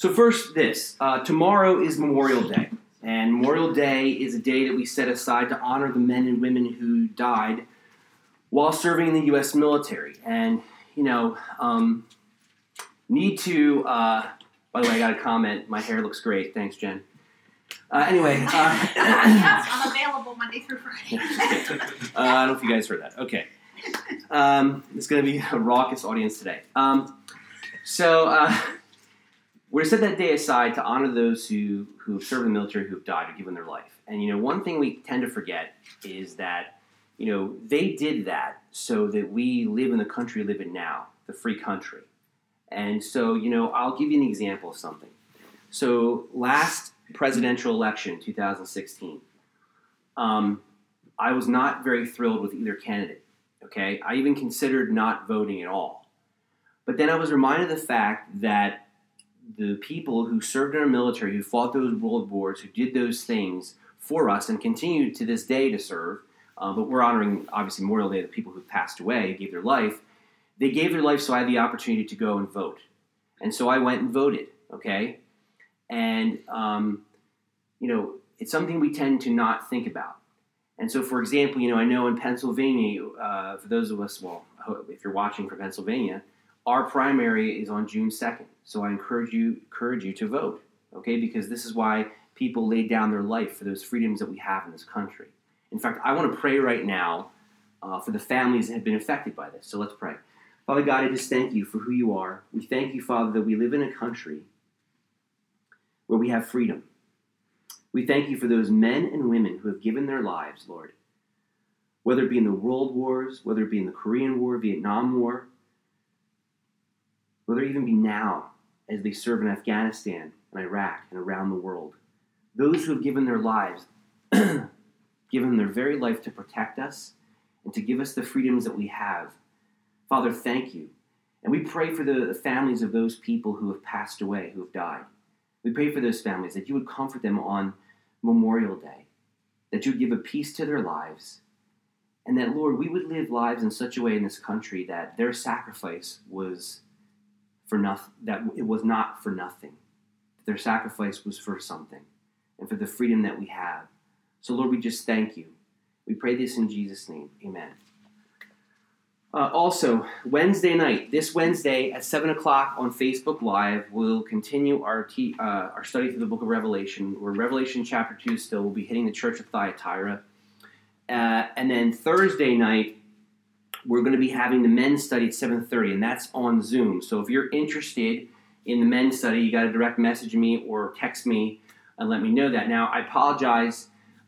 So first, tomorrow is Memorial Day. And Memorial Day is a day that we set aside to honor the men and women who died while serving in the U.S. military. And, by the way, I got a comment. My hair looks great. Thanks, Jen. Anyway. Yes, I'm available Monday through Friday. I don't know if you guys heard that. Okay. It's going to be a raucous audience today. We're to set that day aside to honor those who have served in the military, who have died or given their life. And, one thing we tend to forget is that, they did that so that we live in the country we live in now, the free country. And so, I'll give you an example of something. So last presidential election, 2016, I was not very thrilled with either candidate, okay? I even considered not voting at all. But then I was reminded of the fact that the people who served in our military, who fought those world wars, who did those things for us and continue to this day to serve, but we're honoring, obviously, Memorial Day, the people who passed away, gave their life. They gave their life so I had the opportunity to go and vote. And so I went and voted, okay? And, it's something we tend to not think about. And so, for example, I know in Pennsylvania, for those of us, if you're watching from Pennsylvania, our primary is on June 2nd. So I encourage you to vote, okay? Because this is why people laid down their life for those freedoms that we have in this country. In fact, I want to pray right now for the families that have been affected by this. So let's pray. Father God, I just thank you for who you are. We thank you, Father, that we live in a country where we have freedom. We thank you for those men and women who have given their lives, Lord, whether it be in the world wars, whether it be in the Korean War, Vietnam War, whether it even be now as they serve in Afghanistan and Iraq and around the world. Those who have given their lives, given their very life to protect us and to give us the freedoms that we have. Father, thank you. And we pray for the families of those people who have passed away, who have died. We pray for those families that you would comfort them on Memorial Day, that you would give a peace to their lives, and that, Lord, we would live lives in such a way in this country that their sacrifice was for nothing, that it was not for nothing. Their sacrifice was for something and for the freedom that we have. So, Lord, we just thank you. We pray this in Jesus' name. Amen. Also, Wednesday night, this Wednesday at 7 o'clock on Facebook Live, we'll continue our study through the book of Revelation. We're in Revelation chapter 2 still. We'll be hitting the church of Thyatira. And then Thursday night, we're going to be having the men's study at 7:30, and that's on Zoom. So if you're interested in the men's study, you got to direct message me or text me and let me know that. Now, I apologize.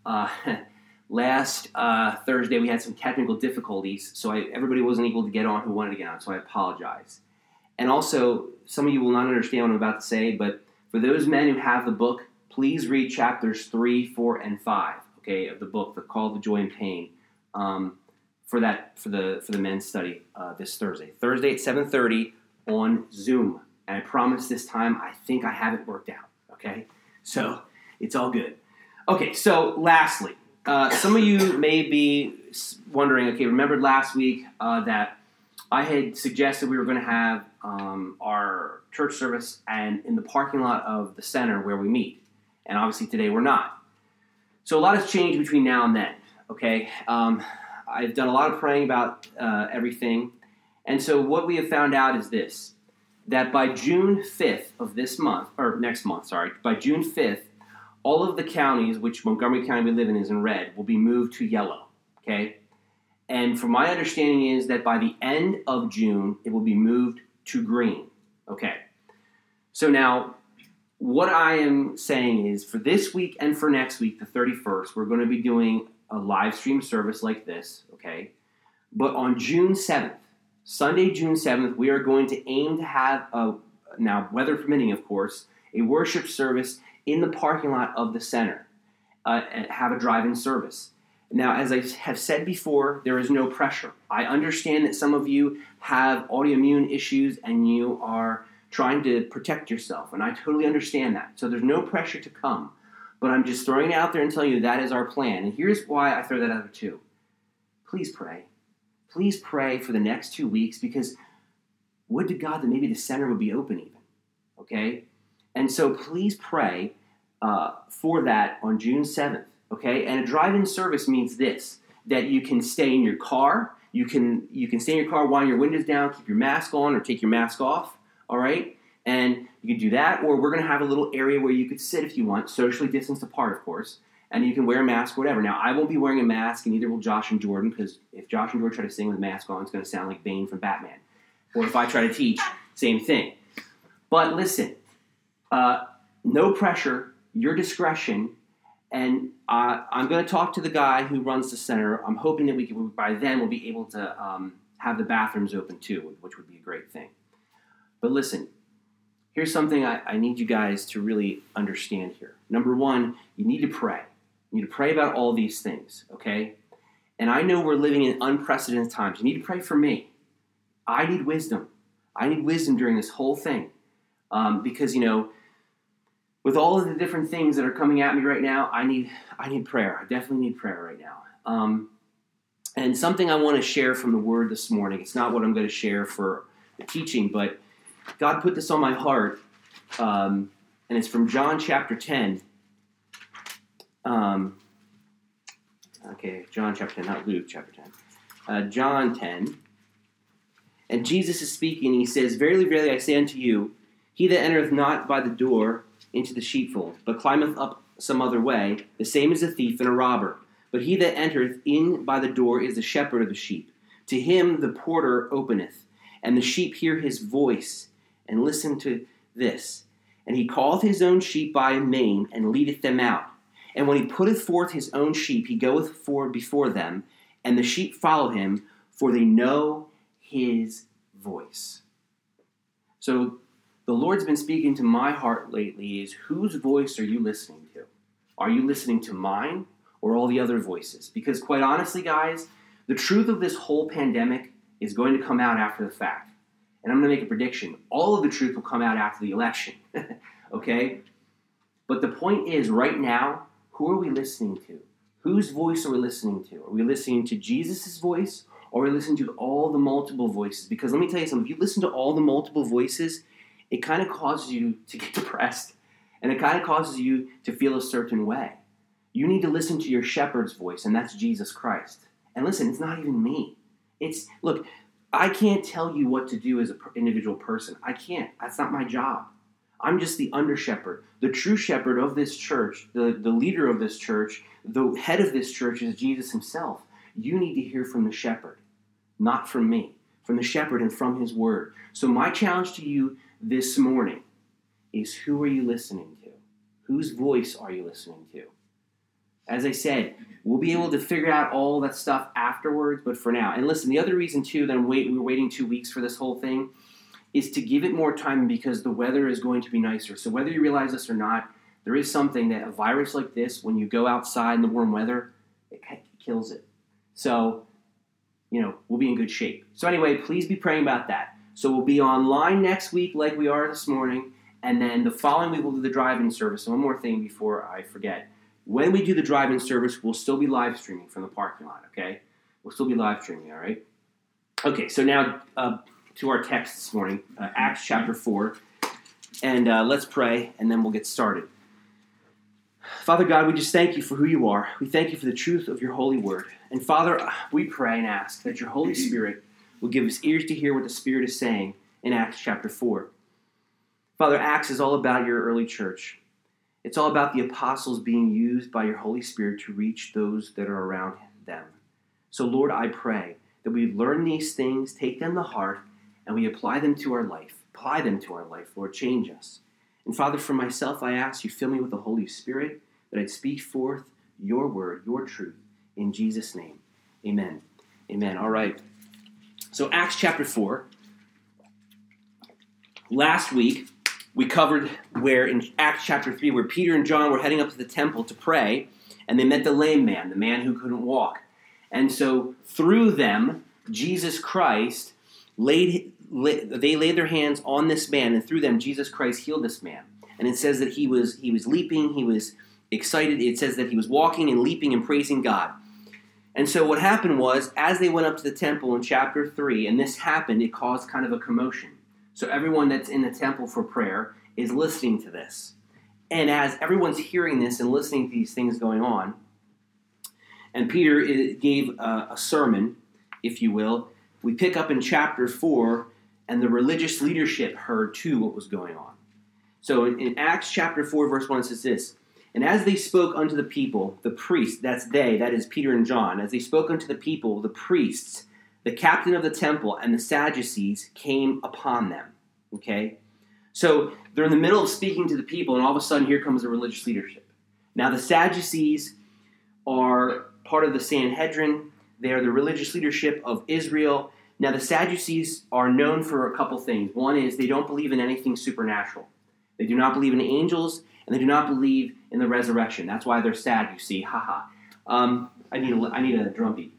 Last Thursday, we had some technical difficulties, so everybody wasn't able to get on who wanted to get on, so I apologize. And also, some of you will not understand what I'm about to say, but for those men who have the book, please read chapters 3, 4, and 5, okay, of the book, The Call to Joy and Pain, for the men's study this Thursday. Thursday at 7:30 on Zoom. And I promise this time, I think I have it worked out, okay? So, it's all good. Okay, so lastly, some of you may be wondering, okay, remember last week that I had suggested we were going to have our church service and in the parking lot of the center where we meet. And obviously today we're not. So a lot has changed between now and then, okay? I've done a lot of praying about everything. And so what we have found out is this, that by June 5th of this month, or next month, by June 5th, all of the counties, which Montgomery County we live in is in red, will be moved to yellow, okay? And from my understanding is that by the end of June, it will be moved to green, okay? So now, what I am saying is for this week and for next week, the 31st, we're going to be doing a live stream service like this, okay? But on June 7th, Sunday, June 7th, we are going to aim to have, now weather permitting, of course, a worship service in the parking lot of the center and have a drive-in service. Now, as I have said before, there is no pressure. I understand that some of you have autoimmune issues and you are trying to protect yourself, and I totally understand that. So there's no pressure to come. But I'm just throwing it out there and telling you that is our plan. And here's why I throw that out there too. Please pray. Please pray for the next 2 weeks, because would to God that maybe the center would be open even, okay? And so please pray for that on June 7th, okay? And a drive-in service means this, that you can stay in your car. You can stay in your car while your window's down, keep your mask on or take your mask off, all right? And you can do that, or we're going to have a little area where you could sit if you want, socially distanced apart, of course, and you can wear a mask or whatever. Now, I won't be wearing a mask, and neither will Josh and Jordan, because if Josh and Jordan try to sing with a mask on, it's going to sound like Bane from Batman. Or if I try to teach, same thing. But listen, no pressure, your discretion, and I'm going to talk to the guy who runs the center. I'm hoping that by then we'll be able to have the bathrooms open too, which would be a great thing. But listen, here's something I need you guys to really understand here. Number one, you need to pray. You need to pray about all these things, okay? And I know we're living in unprecedented times. You need to pray for me. I need wisdom. I need wisdom during this whole thing. Because, with all of the different things that are coming at me right now, I need prayer. I definitely need prayer right now. And something I want to share from the Word this morning. It's not what I'm going to share for the teaching, but God put this on my heart, and it's from John chapter 10. John chapter 10, not Luke chapter 10. John 10. And Jesus is speaking, he says, "Verily, verily, I say unto you, he that entereth not by the door into the sheepfold, but climbeth up some other way, the same is a thief and a robber. But he that entereth in by the door is the shepherd of the sheep. To him the porter openeth, and the sheep hear his voice, and listen to this. And he calleth his own sheep by name, and leadeth them out. And when he putteth forth his own sheep, he goeth forward before them, and the sheep follow him, for they know his voice." So the Lord's been speaking to my heart lately is, whose voice are you listening to? Are you listening to mine or all the other voices? Because quite honestly, guys, the truth of this whole pandemic is going to come out after the fact. And I'm going to make a prediction. All of the truth will come out after the election. Okay? But the point is, right now, who are we listening to? Whose voice are we listening to? Are we listening to Jesus' voice, or are we listening to all the multiple voices? Because let me tell you something. If you listen to all the multiple voices, it kind of causes you to get depressed. And it kind of causes you to feel a certain way. You need to listen to your shepherd's voice, and that's Jesus Christ. And listen, it's not even me. Look, I can't tell you what to do as an individual person. I can't. That's not my job. I'm just the under shepherd. The true shepherd of this church, the leader of this church, the head of this church is Jesus himself. You need to hear from the shepherd, not from me, from the shepherd and from his word. So my challenge to you this morning is, who are you listening to? Whose voice are you listening to? As I said, we'll be able to figure out all that stuff afterwards, but for now. And listen, the other reason too that we're waiting 2 weeks for this whole thing is to give it more time, because the weather is going to be nicer. So whether you realize this or not, there is something that a virus like this, when you go outside in the warm weather, it kills it. So, we'll be in good shape. So anyway, please be praying about that. So we'll be online next week like we are this morning, and then the following week we'll do the drive-in service. And one more thing before I forget. When we do the drive-in service, we'll still be live streaming from the parking lot, okay? We'll still be live streaming, all right? Okay, so now to our text this morning, Acts chapter 4. And let's pray, and then we'll get started. Father God, we just thank you for who you are. We thank you for the truth of your holy word. And Father, we pray and ask that your Holy Spirit will give us ears to hear what the Spirit is saying in Acts chapter 4. Father, Acts is all about your early church. It's all about the apostles being used by your Holy Spirit to reach those that are around them. So Lord, I pray that we learn these things, take them to heart, and we apply them to our life. Apply them to our life, Lord. Change us. And Father, for myself, I ask you, fill me with the Holy Spirit, that I'd speak forth your word, your truth, in Jesus' name. Amen. Amen. All right. So Acts chapter 4. Last week, we covered where in Acts chapter 3, where Peter and John were heading up to the temple to pray, and they met the lame man, the man who couldn't walk. And so through them, Jesus Christ they laid their hands on this man, and through them, Jesus Christ healed this man. And it says that he was leaping, he was excited. It says that he was walking and leaping and praising God. And so what happened was, as they went up to the temple in chapter 3, and this happened, it caused kind of a commotion. So everyone that's in the temple for prayer is listening to this. And as everyone's hearing this and listening to these things going on, and Peter gave a sermon, if you will, we pick up in chapter 4, and the religious leadership heard too what was going on. So in Acts chapter 4, verse 1, it says this, "And as they spoke unto the people, the priests," that's they, that is Peter and John, "as they spoke unto the people, the priests, the captain of the temple, and the Sadducees came upon them." Okay? So they're in the middle of speaking to the people, and all of a sudden here comes the religious leadership. Now the Sadducees are part of the Sanhedrin. They are the religious leadership of Israel. Now the Sadducees are known for a couple things. One is they don't believe in anything supernatural. They do not believe in angels, and they do not believe in the resurrection. That's why they're sad, you see. Haha. I need a drum beat.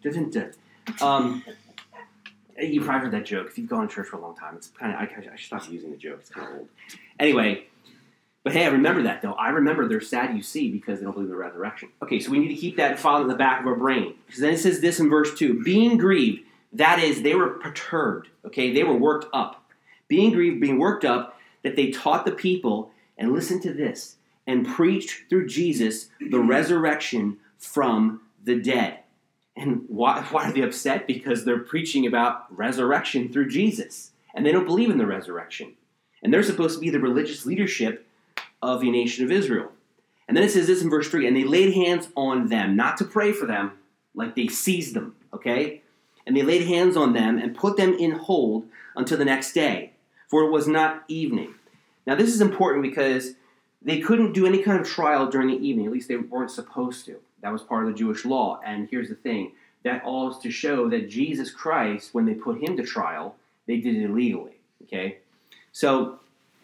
You probably heard that joke. If you've gone to church for a long time, it's kind of, I should stop using the joke. It's kind of old. Anyway, but hey, I remember that, though. I remember they're sad, you see, because they don't believe in the resurrection. Okay, so we need to keep that file in the back of our brain. Because then it says this in verse 2. Being grieved, that is, they were perturbed. Okay, they were worked up. Being grieved, being worked up, that they taught the people, and listen to this, and preached through Jesus the resurrection from the dead. And why are they upset? Because they're preaching about resurrection through Jesus. And they don't believe in the resurrection. And they're supposed to be the religious leadership of the nation of Israel. And then it says this in verse 3, "And they laid hands on them," not to pray for them, like they seized them, okay? "And they laid hands on them and put them in hold until the next day, for it was not evening." Now this is important because they couldn't do any kind of trial during the evening. At least they weren't supposed to. That was part of the Jewish law. And here's the thing. That all is to show that Jesus Christ, when they put him to trial, they did it illegally. Okay? So,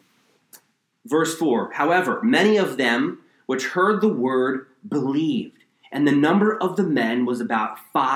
verse 4. "However, many of them which heard the word believed, and the number of the men was about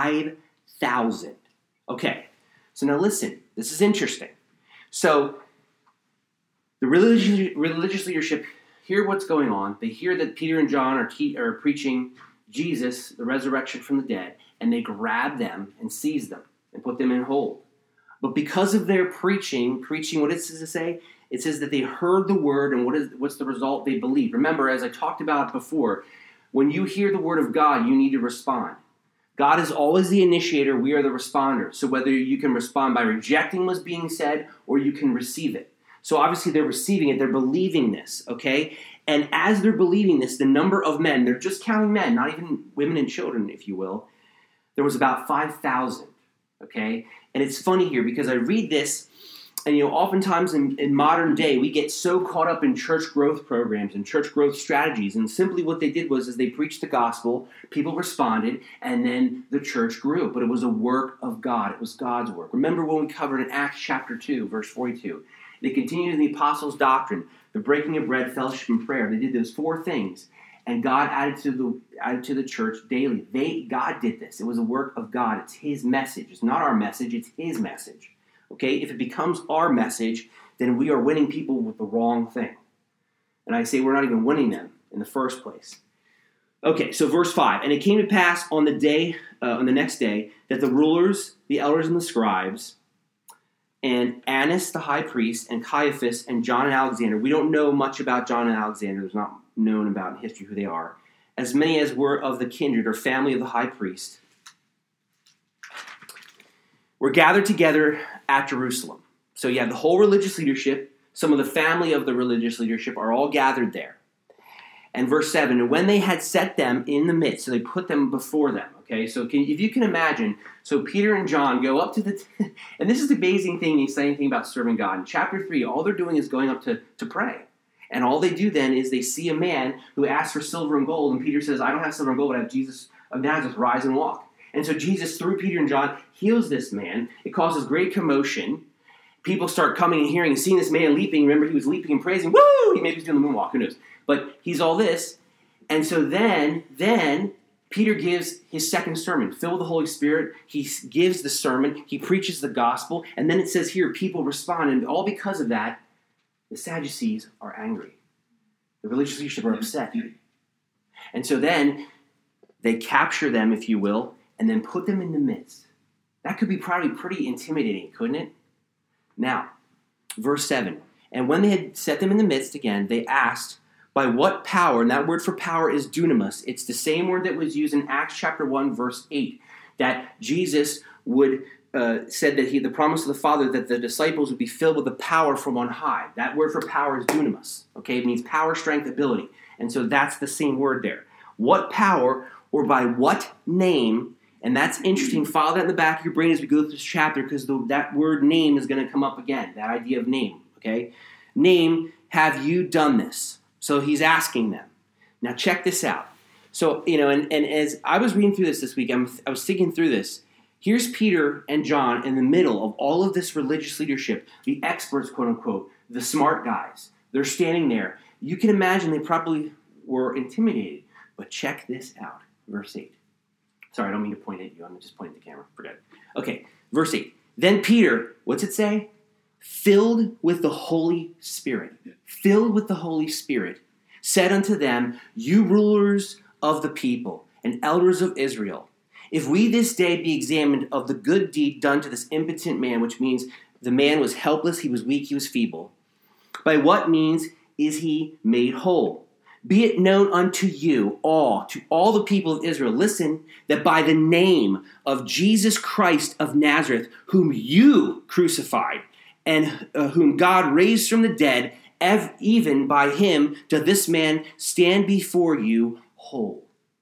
5,000. Okay. So now listen. This is interesting. So, the religious leadership hear what's going on. They hear that Peter and John are preaching Jesus, the resurrection from the dead, and they grab them and seize them and put them in hold. But because of their preaching, what does it say? It says that they heard the word, and what's the result? They believed. Remember, as I talked about before, when you hear the word of God, you need to respond. God is always the initiator. We are the responders. So whether you can respond by rejecting what's being said, or you can receive it. So obviously they're receiving it. They're believing this, okay? And as they're believing this, the number of men, they're just counting men, not even women and children, if you will, there was about 5,000, okay? And it's funny here because I read this, and oftentimes in modern day, we get so caught up in church growth programs and church growth strategies, and simply what they did was they preached the gospel, people responded, and then the church grew. But it was a work of God. It was God's work. Remember when we covered in Acts chapter 2, verse 42, they continued in the apostles' doctrine, the breaking of bread, fellowship, and prayer. They did those 4 things, and God added to the church daily. God did this. It was a work of God. It's his message. It's not our message. It's his message. Okay? If it becomes our message, then we are winning people with the wrong thing. And I say we're not even winning them in the first place. Okay, so verse 5. "And it came to pass on the next day, that the rulers, the elders, and the scribes, and Annas the high priest, and Caiaphas, and John and Alexander," we don't know much about John and Alexander. It's not known about in history who they are. "As many as were of the kindred or family of the high priest, were gathered together at Jerusalem." So you have the whole religious leadership. Some of the family of the religious leadership are all gathered there. And verse 7, "And when they had set them in the midst," so they put them before them. Okay, so if you can imagine, so Peter and John go up to and this is the amazing thing, the exciting thing about serving God. In chapter 3, all they're doing is going up to pray. And all they do then is they see a man who asks for silver and gold, and Peter says, "I don't have silver and gold, but I have Jesus of Nazareth, rise and walk." And so Jesus, through Peter and John, heals this man. It causes great commotion. People start coming and hearing and seeing this man leaping. Remember, he was leaping and praising. Woo! Maybe he's doing the moonwalk, who knows? But he's all this. And so then Peter gives his second sermon, filled with the Holy Spirit. He gives the sermon. He preaches the gospel. And then it says here, people respond. And all because of that, the Sadducees are angry. The religious leadership are upset. And so then they capture them, if you will, and then put them in the midst. That could be probably pretty intimidating, couldn't it? Now, verse 7. And when they had set them in the midst again, they asked, by what power, and that word for power is dunamis. It's the same word that was used in Acts chapter 1, verse 8, that Jesus would said that the promise of the Father that the disciples would be filled with the power from on high. That word for power is dunamis. Okay, it means power, strength, ability. And so that's the same word there. What power or by what name, and that's interesting. Follow that in the back of your brain as we go through this chapter, because that word name is going to come up again, that idea of name. Okay, name, have you done this? So he's asking them. Now check this out. So, and as I was reading through this week, I was thinking through this. Here's Peter and John in the middle of all of this religious leadership, the experts, quote unquote, the smart guys. They're standing there. You can imagine they probably were intimidated. But check this out. Verse 8. Sorry, I don't mean to point at you. I'm just pointing at the camera. Forget it. Okay, verse 8. Then Peter, what's it say? Filled with the Holy Spirit. Filled with the Holy Spirit, said unto them, you rulers of the people and elders of Israel, if we this day be examined of the good deed done to this impotent man, which means the man was helpless, he was weak, he was feeble, by what means is he made whole? Be it known unto you all, to all the people of Israel, listen, that by the name of Jesus Christ of Nazareth, whom you crucified, and whom God raised from the dead, even by him doth this man stand before you whole.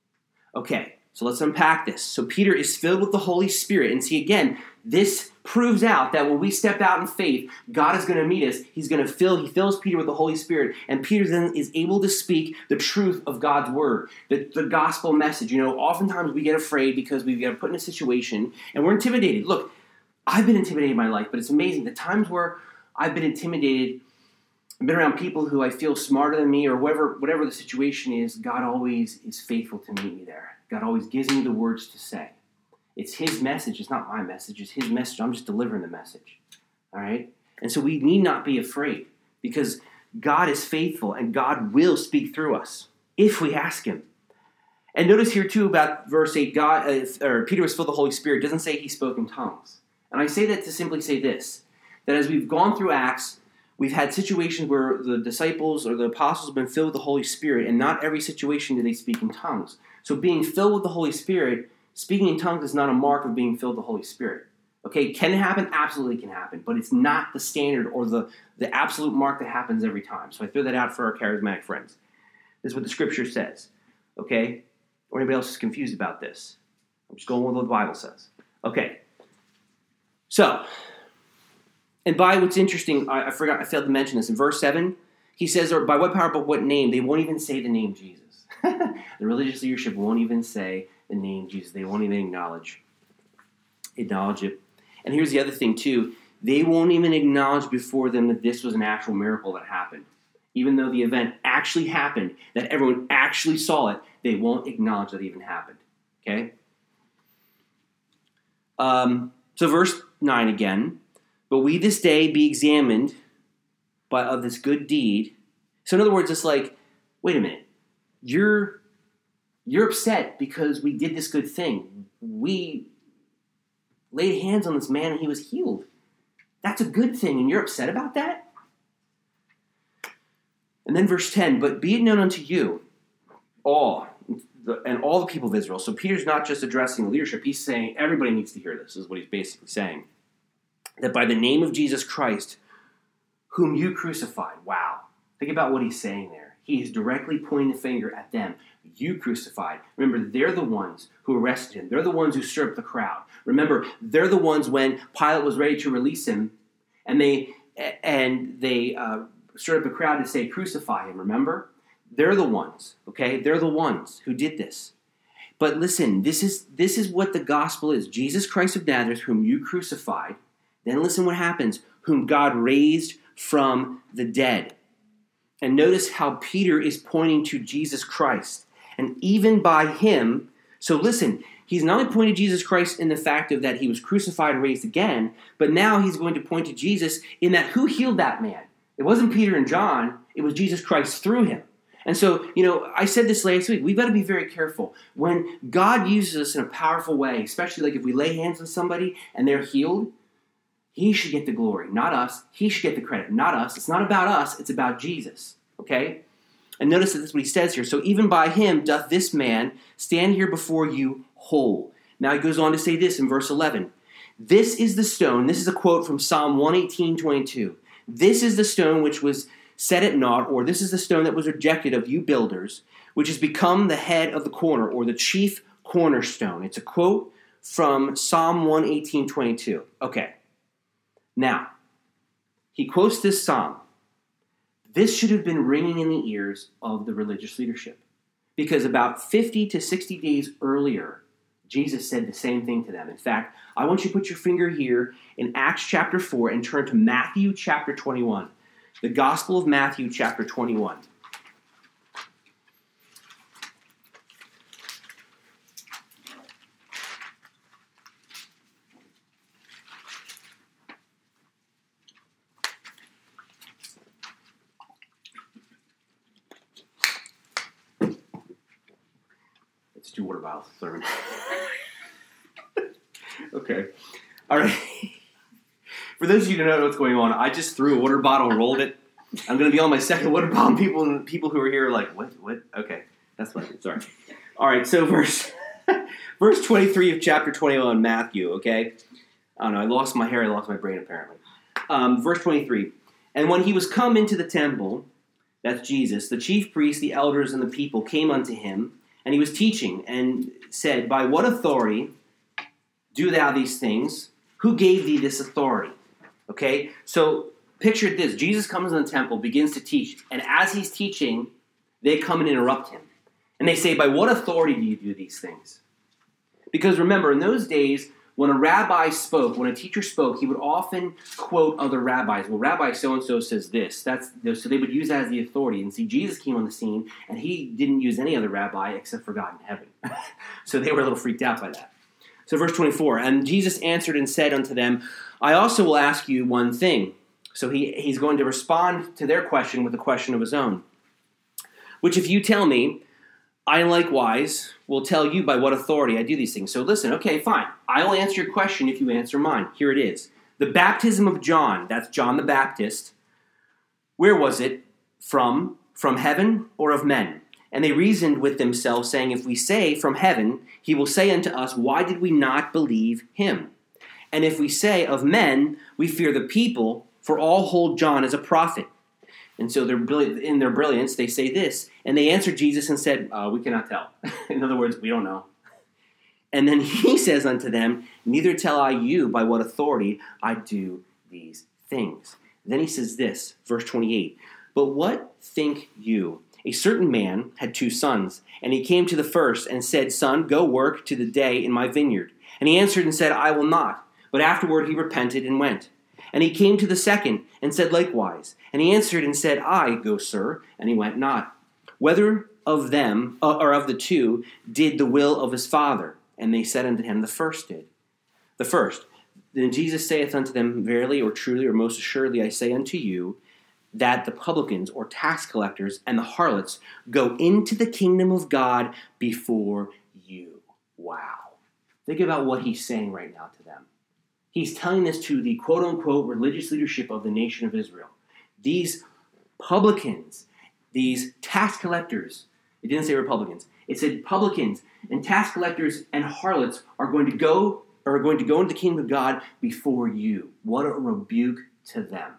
Okay, so let's unpack this. So Peter is filled with the Holy Spirit. And see, again, this proves out that when we step out in faith, God is going to meet us. He fills Peter with the Holy Spirit. And Peter then is able to speak the truth of God's word, the gospel message. Oftentimes we get afraid because we get put in a situation and we're intimidated. Look, I've been intimidated in my life, but it's amazing. The times where I've been intimidated, I've been around people who I feel smarter than me or whatever the situation is, God always is faithful to meet me there. God always gives me the words to say. It's his message. It's not my message. It's his message. I'm just delivering the message. All right? And so we need not be afraid because God is faithful and God will speak through us if we ask him. And notice here too about verse 8, Peter was filled with the Holy Spirit. It doesn't say he spoke in tongues. And I say that to simply say this, that as we've gone through Acts, we've had situations where the disciples or the apostles have been filled with the Holy Spirit, and not every situation do they speak in tongues. So being filled with the Holy Spirit, speaking in tongues is not a mark of being filled with the Holy Spirit. Okay, can it happen? Absolutely can happen, but it's not the standard or the absolute mark that happens every time. So I throw that out for our charismatic friends. This is what the Scripture says, okay? Or anybody else is confused about this? I'm just going with what the Bible says. Okay. So, and by what's interesting, I failed to mention this. In verse 7, he says, or by what power, but what name? They won't even say the name Jesus. The religious leadership won't even say the name Jesus. They won't even acknowledge it. And here's the other thing, too. They won't even acknowledge before them that this was an actual miracle that happened. Even though the event actually happened, that everyone actually saw it, they won't acknowledge that it even happened. Okay? So verse 9 again. But we this day be examined of this good deed. So in other words, it's like, wait a minute. You're upset because we did this good thing. We laid hands on this man and he was healed. That's a good thing, and you're upset about that? And then verse 10, but be it known unto you, all the people of Israel. So Peter's not just addressing the leadership. He's saying everybody needs to hear this, is what he's basically saying. That by the name of Jesus Christ, whom you crucified. Wow. Think about what he's saying there. He is directly pointing the finger at them. You crucified. Remember, they're the ones who arrested him. They're the ones who stirred up the crowd. Remember, they're the ones when Pilate was ready to release him, and they stirred up the crowd to say, crucify him, remember? They're the ones, okay? They're the ones who did this. But listen, this is what the gospel is. Jesus Christ of Nazareth, whom you crucified. Then listen what happens. Whom God raised from the dead. And notice how Peter is pointing to Jesus Christ. And even by him, so listen, he's not only pointing to Jesus Christ in the fact of that he was crucified and raised again, but now he's going to point to Jesus in that who healed that man? It wasn't Peter and John, it was Jesus Christ through him. And so, I said this last week, we've got to be very careful. When God uses us in a powerful way, especially like if we lay hands on somebody and they're healed, He should get the glory, not us. He should get the credit, not us. It's not about us, it's about Jesus, okay? And notice that that's what he says here. So even by him doth this man stand here before you whole. Now he goes on to say this in verse 11. This is the stone, this is a quote from Psalm 118:22. This is the stone which was set at naught, or this is the stone that was rejected of you builders, which has become the head of the corner, or the chief cornerstone. It's a quote from Psalm 118:22. Okay. Now, he quotes this psalm. This should have been ringing in the ears of the religious leadership, because about 50 to 60 days earlier, Jesus said the same thing to them. In fact, I want you to put your finger here in Acts chapter 4 and turn to Matthew chapter 21. The Gospel of Matthew chapter 21. Let's do water bottles sermon. Okay. All right. For those of you who don't know what's going on, I just threw a water bottle and rolled it. I'm going to be on my second water bottle. People who are here are like, what? Okay. That's what I did. Sorry. All right. So verse 23 of chapter 21, Matthew, okay? I don't know. I lost my hair. I lost my brain, apparently. Verse 23. And when he was come into the temple, that's Jesus, the chief priests, the elders, and the people came unto him, and he was teaching, and said, by what authority do thou these things? Who gave thee this authority? Okay, so picture this. Jesus comes in the temple, begins to teach, and as he's teaching, they come and interrupt him. And they say, by what authority do you do these things? Because remember, in those days, when a rabbi spoke, when a teacher spoke, he would often quote other rabbis. Well, Rabbi so-and-so says this. So they would use that as the authority. And see, Jesus came on the scene, and he didn't use any other rabbi except for God in heaven. So they were a little freaked out by that. So verse 24, and Jesus answered and said unto them, I also will ask you one thing. So he's going to respond to their question with a question of his own. Which if you tell me, I likewise will tell you by what authority I do these things. So listen, okay, fine. I'll answer your question if you answer mine. Here it is. The baptism of John, that's John the Baptist, where was it? From heaven or of men? And they reasoned with themselves, saying, if we say from heaven, he will say unto us, why did we not believe him? And if we say of men, we fear the people, for all hold John as a prophet. And so in their brilliance, they say this. And they answered Jesus and said, we cannot tell. In other words, we don't know. And then he says unto them, neither tell I you by what authority I do these things. Then he says this, verse 28. But what think you? A certain man had 2 sons, and he came to the first and said, Son, go work to the day in my vineyard. And he answered and said, I will not. But afterward he repented and went. And he came to the second and said likewise. And he answered and said, I go, sir. And he went not. Whether of them, or of the 2, did the will of his father? And they said unto him, the first did. The first. Then Jesus saith unto them, verily or truly or most assuredly I say unto you, that the publicans or tax collectors and the harlots go into the kingdom of God before you. Wow. Think about what he's saying right now to them. He's telling this to the quote-unquote religious leadership of the nation of Israel. These publicans, these tax collectors, it didn't say Republicans, it said publicans and tax collectors and harlots are going to go into the kingdom of God before you. What a rebuke to them.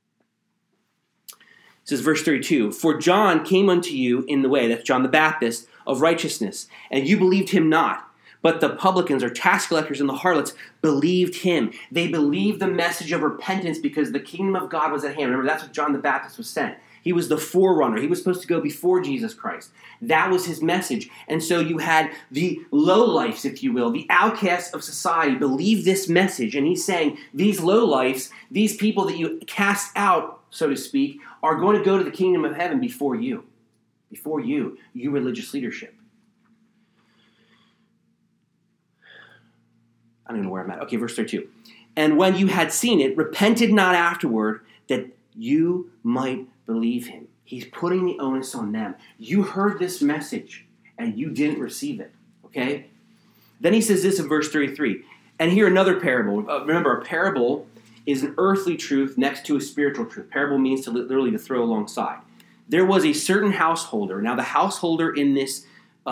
It says verse 32, for John came unto you in the way, that's John the Baptist, of righteousness, and you believed him not. But the publicans or tax collectors and the harlots believed him. They believed the message of repentance because the kingdom of God was at hand. Remember, that's what John the Baptist was sent. He was the forerunner. He was supposed to go before Jesus Christ. That was his message. And so you had the lowlifes, if you will, the outcasts of society believe this message. And he's saying, these lowlifes, these people that you cast out, so to speak, are going to go to the kingdom of heaven before you. Before you religious leadership. I don't know where I'm at. Okay, verse 32. And when you had seen it, repented not afterward, that you might believe him. He's putting the onus on them. You heard this message, and you didn't receive it. Okay? Then he says this in verse 33. And here another parable. Remember, a parable is an earthly truth next to a spiritual truth. Parable means to literally to throw alongside. There was a certain householder. Now, the householder in this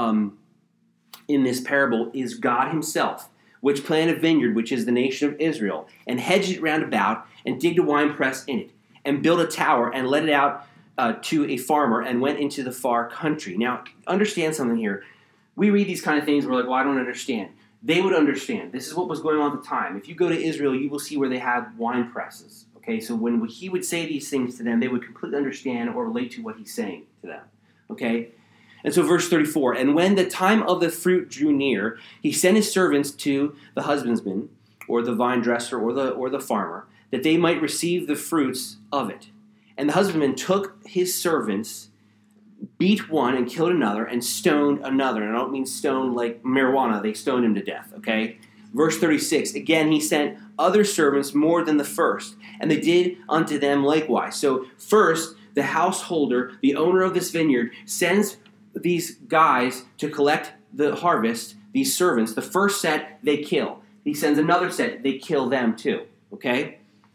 parable is God himself, which planted a vineyard, which is the nation of Israel, and hedged it round about, and digged a winepress in it, and built a tower, and let it out to a farmer, and went into the far country. Now, understand something here. We read these kind of things, we're like, well, I don't understand. They would understand. This is what was going on at the time. If you go to Israel, you will see where they have wine presses. Okay, so when he would say these things to them, they would completely understand or relate to what he's saying to them. Okay? And so verse 34, and when the time of the fruit drew near, he sent his servants to the husbandman, or the vine dresser, or the farmer, that they might receive the fruits of it. And the husbandman took his servants, beat one and killed another, and stoned another. And I don't mean stoned like marijuana. They stoned him to death, okay? Verse 36, again he sent other servants more than the first, and they did unto them likewise. So first, the householder, the owner of this vineyard, sends these guys to collect the harvest, these servants. The first set, they kill. He sends another set, they kill them too, okay?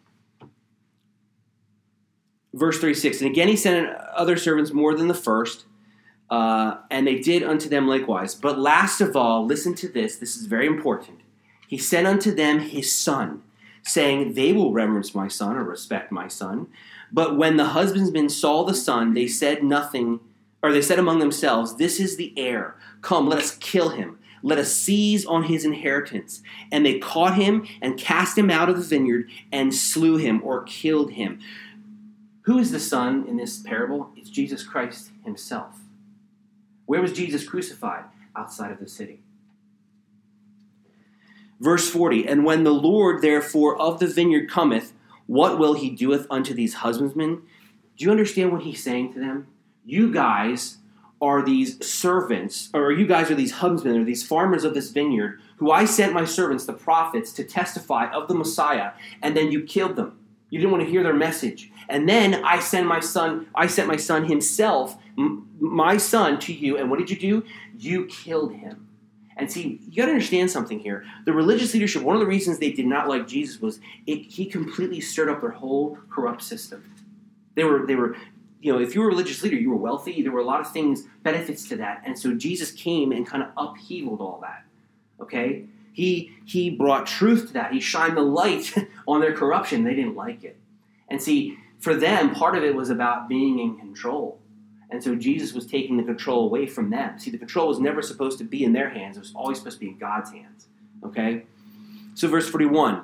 Verse 36, and again he sent other servants more than the first, and they did unto them likewise. But last of all, listen to this is very important. He sent unto them his son, saying, they will reverence my son, or respect my son. But when the husbandmen saw the son, they said among themselves, this is the heir. Come, let us kill him. Let us seize on his inheritance. And they caught him and cast him out of the vineyard and slew him, or killed him. Who is the son in this parable? It's Jesus Christ himself. Where was Jesus crucified? Outside of the city. Verse 40, and when the Lord therefore of the vineyard cometh, what will he doeth unto these husbandmen? Do you understand what he's saying to them? You guys are these servants, or you guys are these husbandmen, or these farmers of this vineyard, who I sent my servants, the prophets, to testify of the Messiah, and then you killed them. You didn't want to hear their message. And then I sent my son himself, my son, to you, and what did you do? You killed him. And see, you got to understand something here. The religious leadership, one of the reasons they did not like Jesus was he completely stirred up their whole corrupt system. They were, if you were a religious leader, you were wealthy. There were a lot of benefits to that. And so Jesus came and kind of upheavaled all that. Okay? He brought truth to that. He shined the light on their corruption. They didn't like it. And see, for them, part of it was about being in control. And so Jesus was taking the control away from them. See, the control was never supposed to be in their hands. It was always supposed to be in God's hands. Okay? So verse 41.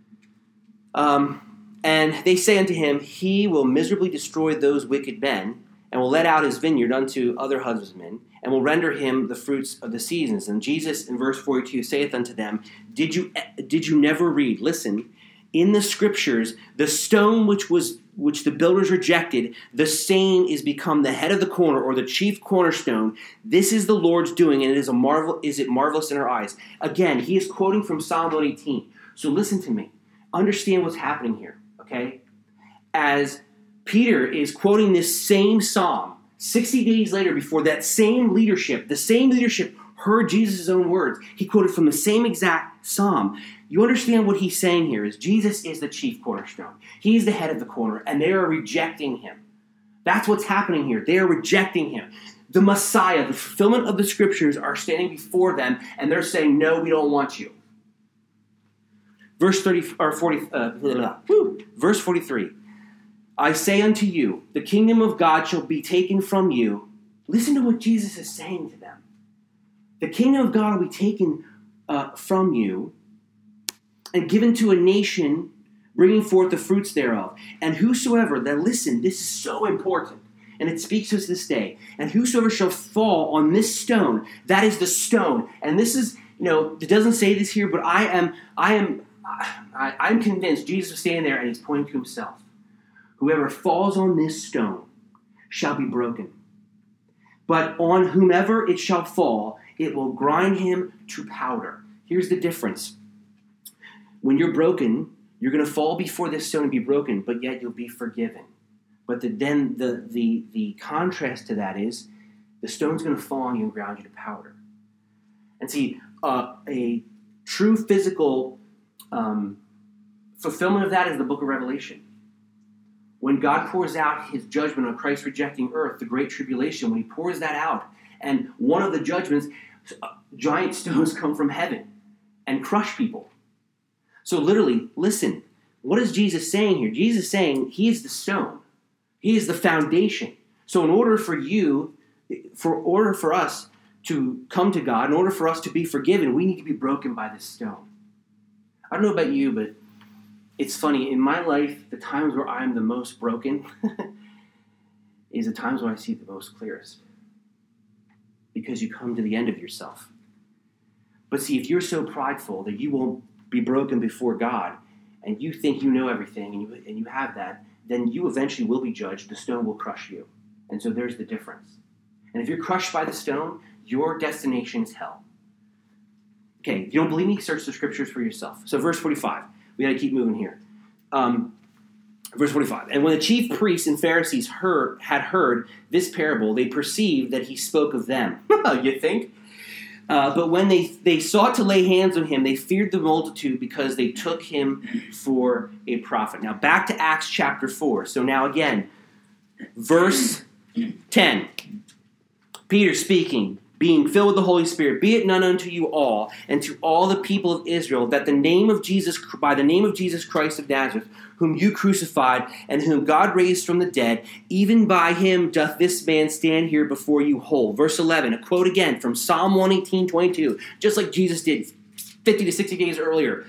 And they say unto him, he will miserably destroy those wicked men, and will let out his vineyard unto other husbandmen, and will render him the fruits of the seasons. And Jesus, in verse 42, saith unto them, Did you never read? Listen, in the scriptures, the stone which the builders rejected, the same is become the head of the corner, or the chief cornerstone. This is the Lord's doing, and is it marvelous in our eyes? Again, he is quoting from Psalm 118. So listen to me. Understand what's happening here, okay? As Peter is quoting this same psalm 60 days later, before that same leadership, heard Jesus' own words. He quoted from the same exact psalm. You understand what he's saying here is Jesus is the chief cornerstone. He's the head of the corner, and they are rejecting him. That's what's happening here. They are rejecting him. The Messiah, the fulfillment of the scriptures are standing before them, and they're saying, no, we don't want you. Verse 43. I say unto you, the kingdom of God shall be taken from you. Listen to what Jesus is saying to them. The kingdom of God will be taken from you and given to a nation bringing forth the fruits thereof. And whosoever, that listen, this is so important, and it speaks to us this day. And whosoever shall fall on this stone, that is the stone. And this is, it doesn't say this here, but I'm convinced Jesus was standing there and he's pointing to himself. Whoever falls on this stone shall be broken. But on whomever it shall fall, it will grind him to powder. Here's the difference. When you're broken, you're going to fall before this stone and be broken, but yet you'll be forgiven. But then the contrast to that is the stone's going to fall on you and ground you to powder. And see, a true physical fulfillment of that is the book of Revelation. When God pours out his judgment on Christ rejecting earth, the great tribulation, when he pours that out, and one of the judgments, giant stones come from heaven and crush people. So literally, listen, what is Jesus saying here? Jesus is saying he is the stone. He is the foundation. So in order for us to come to God, in order for us to be forgiven, we need to be broken by this stone. I don't know about you, but it's funny. In my life, the times where I'm the most broken is the times when I see the most clearest. Because you come to the end of yourself. But see, if you're so prideful that you won't be broken before God, and you think you know everything, and you have that, then you eventually will be judged. The stone will crush you. And so there's the difference. And if you're crushed by the stone, your destination is hell. Okay, if you don't believe me, search the scriptures for yourself. So verse 45. We got to keep moving here. Verse 45. And when the chief priests and Pharisees had heard this parable, they perceived that he spoke of them. You think? But when they sought to lay hands on him, they feared the multitude because they took him for a prophet. Now back to Acts chapter 4. So now again, verse 10. Peter speaking, being filled with the Holy Spirit, be it known unto you all and to all the people of Israel that by the name of Jesus Christ of Nazareth, whom you crucified and whom God raised from the dead, even by him doth this man stand here before you whole. Verse 11, a quote again from Psalm 118:22, just like Jesus did 50 to 60 days earlier.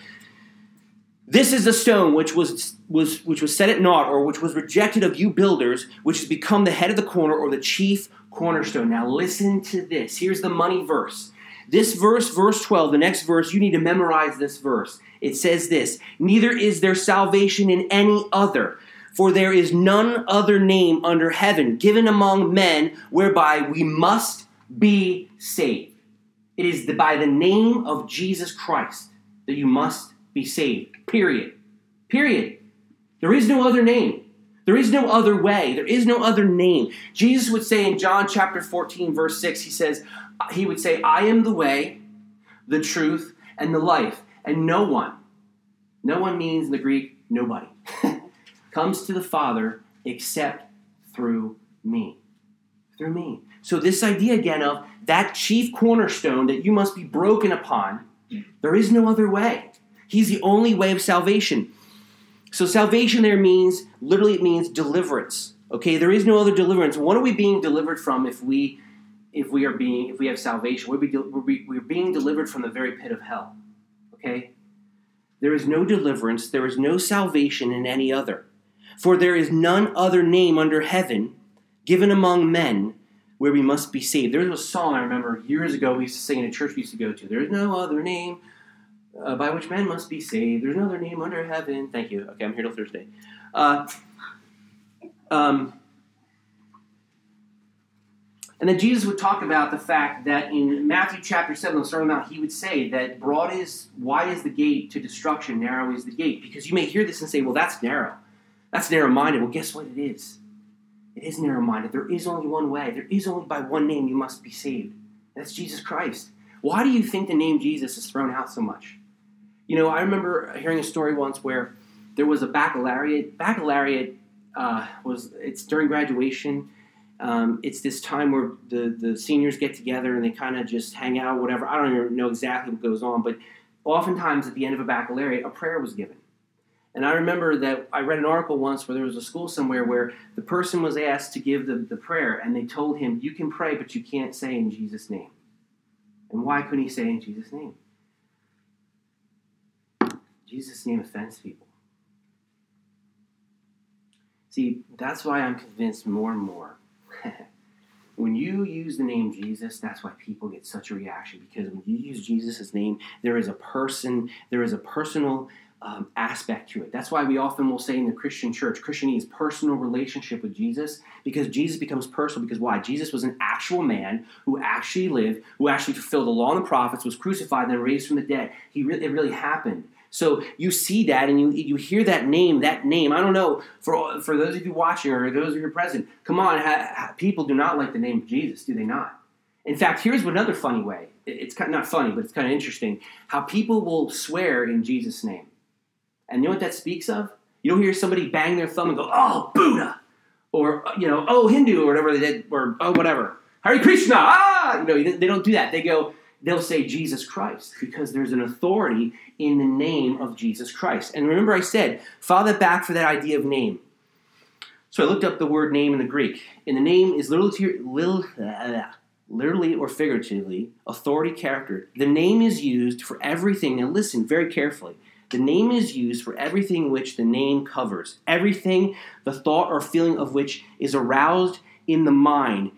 This is the stone which was set at naught, or which was rejected of you builders, which has become the head of the corner, or the chief cornerstone. Now listen to this. Here's the money verse. This verse, verse 12, the next verse, you need to memorize this verse. It says this, neither is there salvation in any other, for there is none other name under heaven given among men whereby we must be saved. It is by the name of Jesus Christ that you must be saved. Period. Period. There is no other name. There is no other way. There is no other name. Jesus would say in John chapter 14, verse 6, he would say, I am the way, the truth, and the life. And no one means in the Greek, nobody, comes to the Father except through me. Through me. So this idea again of that chief cornerstone that you must be broken upon, there is no other way. He's the only way of salvation. So salvation there literally it means deliverance. Okay, there is no other deliverance. What are we being delivered from if we have salvation? We're being delivered from the very pit of hell. Okay? There is no deliverance, there is no salvation in any other. For there is none other name under heaven given among men where we must be saved. There was a song I remember years ago we used to sing in a church we used to go to. There is no other name by which men must be saved. There's no other name under heaven. Thank you. Okay, I'm here till Thursday. And then Jesus would talk about the fact that in Matthew chapter 7, on the Sermon on the Mount, he would say that wide is the gate to destruction, narrow is the gate. Because you may hear this and say, well, that's narrow. That's narrow-minded. Well, guess what it is? It is narrow-minded. There is only one way. There is only by one name you must be saved. That's Jesus Christ. Why do you think the name Jesus is thrown out so much? You know, I remember hearing a story once where there was a baccalaureate. Baccalaureate it's during graduation. It's this time where the seniors get together and they kind of just hang out, whatever. I don't even know exactly what goes on, but oftentimes at the end of a baccalaureate, a prayer was given. And I remember that I read an article once where there was a school somewhere where the person was asked to give the prayer, and they told him, you can pray, but you can't say in Jesus' name. And why couldn't he say in Jesus' name? Jesus' name offends people. See, that's why I'm convinced more and more. When you use the name Jesus, that's why people get such a reaction. Because when you use Jesus' name, there is a personal aspect to it. That's why we often will say in the Christian church, Christianity is personal relationship with Jesus, because Jesus becomes personal. Because why? Jesus was an actual man who actually lived, who actually fulfilled the law and the prophets, was crucified and then raised from the dead. It really happened. So you see that and you hear that name. I don't know, for those of you watching or those of you present, come on, people do not like the name of Jesus, do they not? In fact, here's another funny way. It's kind of not funny, but it's kind of interesting. How people will swear in Jesus' name. And you know what that speaks of? You don't hear somebody bang their thumb and go, oh, Buddha, or, oh, Hindu, or whatever they did, or, oh, whatever. Hare Krishna, they don't do that. They'll say Jesus Christ, because there's an authority in the name of Jesus Christ. And remember I said, follow that back for that idea of name. So I looked up the word name in the Greek. And the name is literally or figuratively, authority, character. The name is used for everything. Now listen very carefully. The name is used for everything which the name covers. Everything, the thought or feeling of which is aroused in the mind,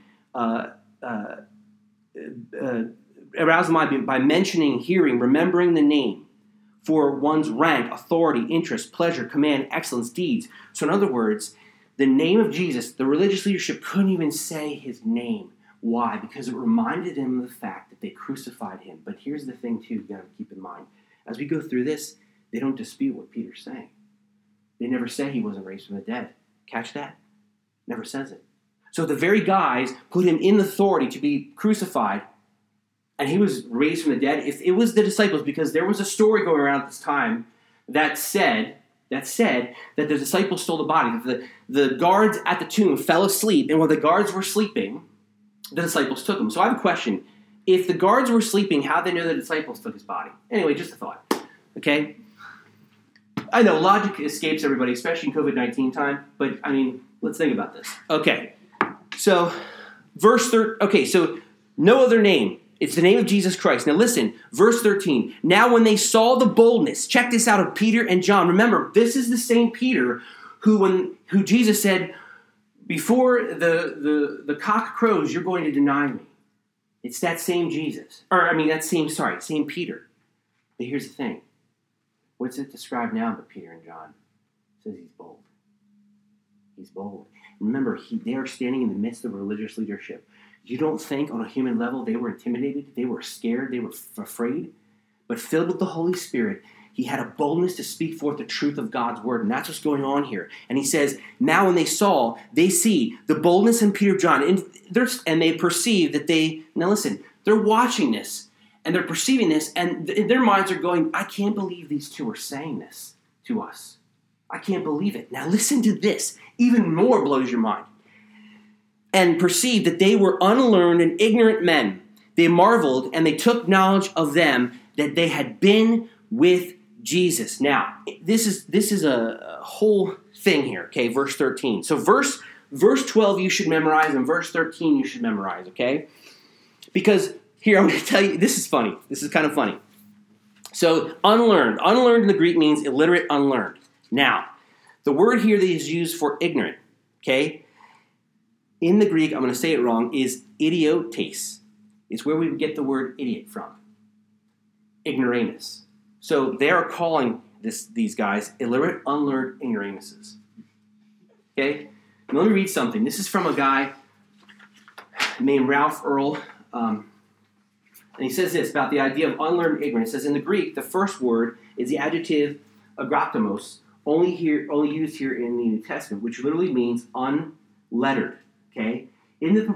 aroused the mind by mentioning, hearing, remembering the name for one's rank, authority, interest, pleasure, command, excellence, deeds. So in other words, the name of Jesus, the religious leadership couldn't even say his name. Why? Because it reminded them of the fact that they crucified him. But here's the thing, too, you've got to keep in mind. As we go through this, they don't dispute what Peter's saying. They never say he wasn't raised from the dead. Catch that? Never says it. So the very guys put him in authority to be crucified, and he was raised from the dead. If it was the disciples, because there was a story going around at this time that said that the disciples stole the body. That the guards at the tomb fell asleep, and while the guards were sleeping, the disciples took him. So I have a question. If the guards were sleeping, how'd they know the disciples took his body? Anyway, just a thought. Okay? I know logic escapes everybody, especially in COVID-19 time, but let's think about this. Okay. So, so no other name. It's the name of Jesus Christ. Now listen, verse 13. Now when they saw the boldness, check this out, of Peter and John. Remember, this is the same Peter who Jesus said, before the cock crows, you're going to deny me. It's that same Jesus. Same Peter. But here's the thing. What's it described now about Peter and John? It says he's bold. He's bold. Remember, they are standing in the midst of religious leadership. You don't think on a human level they were intimidated, they were scared, they were afraid? But filled with the Holy Spirit, he had a boldness to speak forth the truth of God's word. And that's what's going on here. And he says, now when they see the boldness in Peter and John, and they perceive that they're watching this, and they're perceiving this, and their minds are going, I can't believe these two are saying this to us. I can't believe it. Now listen to this. Even more blows your mind. And perceived that they were unlearned and ignorant men. They marveled, and they took knowledge of them that they had been with Jesus. Now, this is a whole thing here, okay? Verse 13. So verse 12 you should memorize, and verse 13 you should memorize, okay? Because here, I'm going to tell you, this is funny. This is kind of funny. So, unlearned. Unlearned in the Greek means illiterate, unlearned. Now, the word here that is used for ignorant, okay, in the Greek, I'm going to say it wrong, is idiotes. It's where we get the word idiot from. Ignoramus. So, they are calling these guys illiterate, unlearned ignoramuses. Okay? Now, let me read something. This is from a guy named Ralph Earl. And he says this about the idea of unlearned ignorance. It says, in the Greek, the first word is the adjective agratomos, only used here in the New Testament, which literally means unlettered. Okay, in the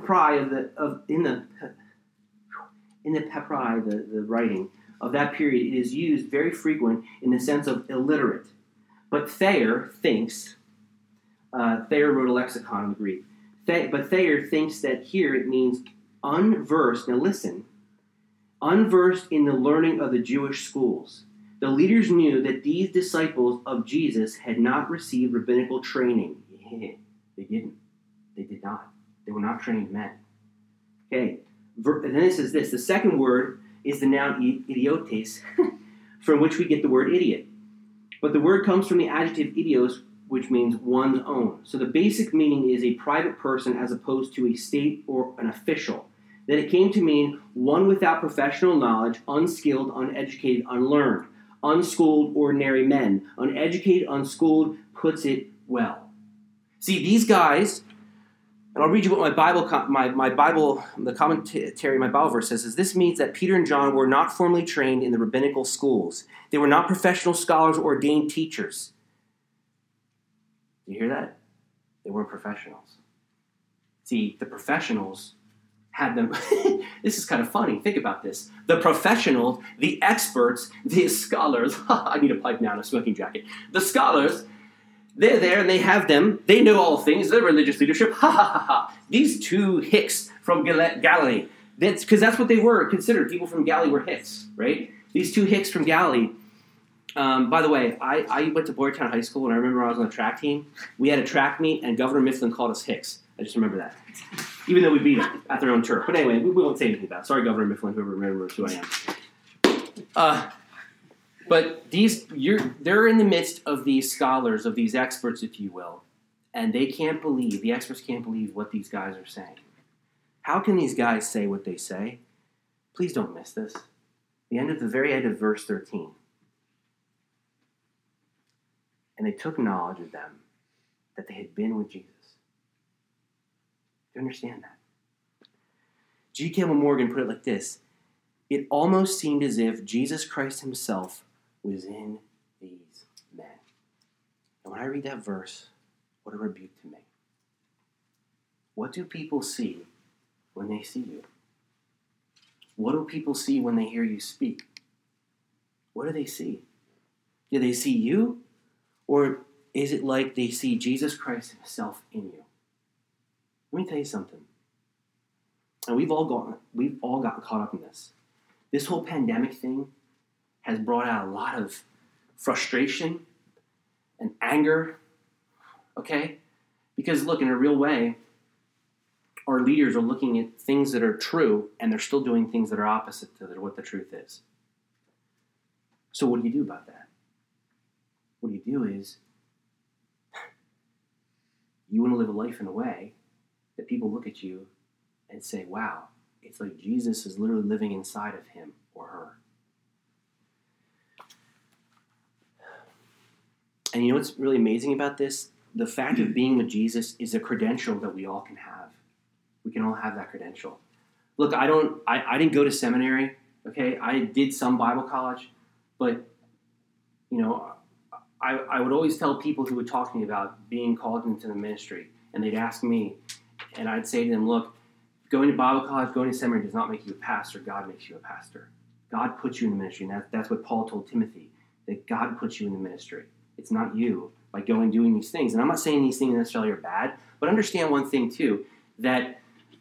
the writing of that period, it is used very frequent in the sense of illiterate. But Thayer thinks, Thayer wrote a lexicon in the Greek. But Thayer thinks that here it means unversed. Now listen. Unversed in the learning of the Jewish schools. The leaders knew that these disciples of Jesus had not received rabbinical training. They didn't. They did not. They were not trained men. Okay. And then it says this. The second word is the noun idiotes, from which we get the word idiot. But the word comes from the adjective idios, which means one's own. So the basic meaning is a private person as opposed to a state or an official. Then it came to mean one without professional knowledge, unskilled, uneducated, unlearned, unschooled, ordinary men. Uneducated, unschooled puts it well. See, these guys, and I'll read you what the commentary, my Bible verse says, is this means that Peter and John were not formally trained in the rabbinical schools. They were not professional scholars or ordained teachers. You hear that? They weren't professionals. See, the professionals had them. This is kind of funny. Think about this. The professionals, the experts, the scholars. I need a pipe now and a smoking jacket. The scholars, they're there and they have them. They know all things. They're religious leadership. Ha ha ha ha. These two hicks from Galilee. Because that's what they were considered. People from Galilee were hicks, right? These two hicks from Galilee. By the way, I went to Boyertown High School, and I remember I was on the track team. We had a track meet, and Governor Mifflin called us hicks. I just remember that. Even though we beat them at their own turf. But anyway, we won't say anything about it. Sorry, Governor Mifflin, whoever remembers who I am. But they're in the midst of these scholars, of these experts, if you will, and the experts can't believe what these guys are saying. How can these guys say what they say? Please don't miss this. The very end of verse 13. And they took knowledge of them that they had been with Jesus. Do you understand that? G. Campbell Morgan put it like this. It almost seemed as if Jesus Christ himself was in these men. And when I read that verse, what a rebuke to me. What do people see when they see you? What do people see when they hear you speak? What do they see? Do they see you? Or is it like they see Jesus Christ himself in you? Let me tell you something. And we've all gotten caught up in this. This whole pandemic thing has brought out a lot of frustration and anger. Okay? Because look, in a real way, our leaders are looking at things that are true, and they're still doing things that are opposite to what the truth is. So what do you do about that? What you do is, you want to live a life in a way that people look at you and say, wow, it's like Jesus is literally living inside of him or her. And you know what's really amazing about this? The fact of being with Jesus is a credential that we all can have. We can all have that credential. Look, I didn't go to seminary, okay? I did some Bible college, but, you know, I would always tell people who would talk to me about being called into the ministry, and they'd ask me, and I'd say to them, look, going to Bible college, going to seminary does not make you a pastor. God makes you a pastor. God puts you in the ministry, and that's what Paul told Timothy, that God puts you in the ministry. It's not you by going and doing these things. And I'm not saying these things necessarily are bad, but understand one thing too, that